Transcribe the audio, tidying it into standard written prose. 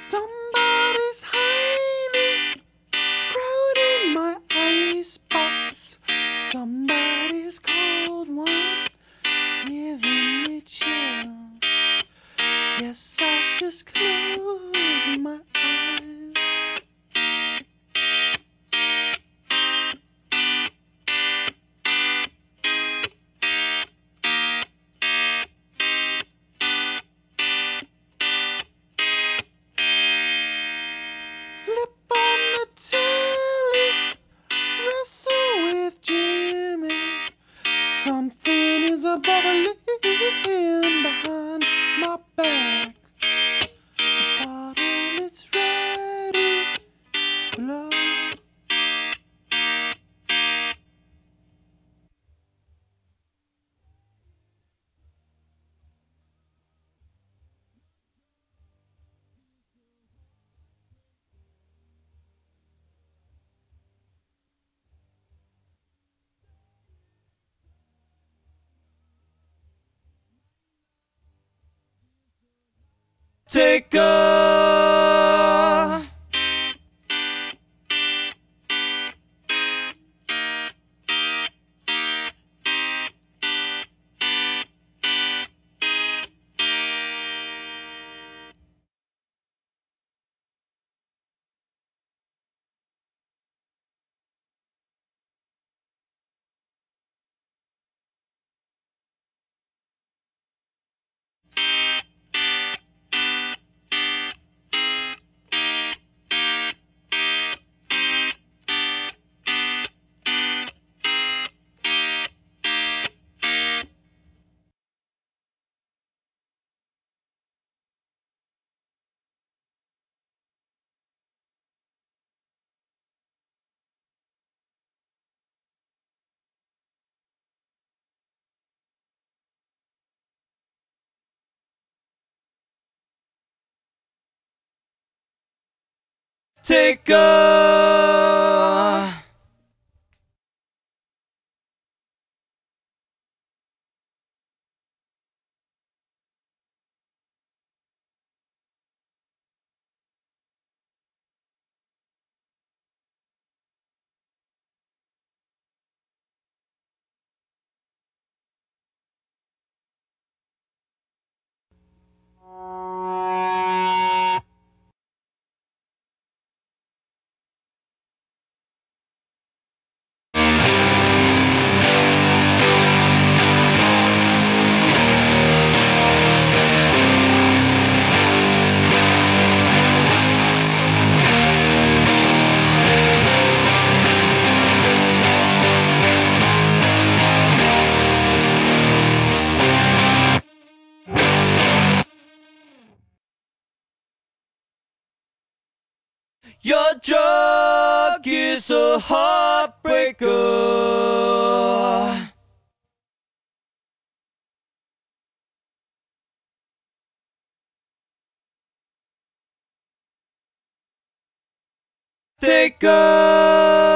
Somebody's hiding, screwed in my icebox. Somebody's cold one is giving me chills. Guess I'll just close my eyes. Flip on the telly, wrestle with Jimmy. Something is a bubbling behind my back. The bottle is ready to blow. Take a Take a Your drug is a heartbreaker. Take a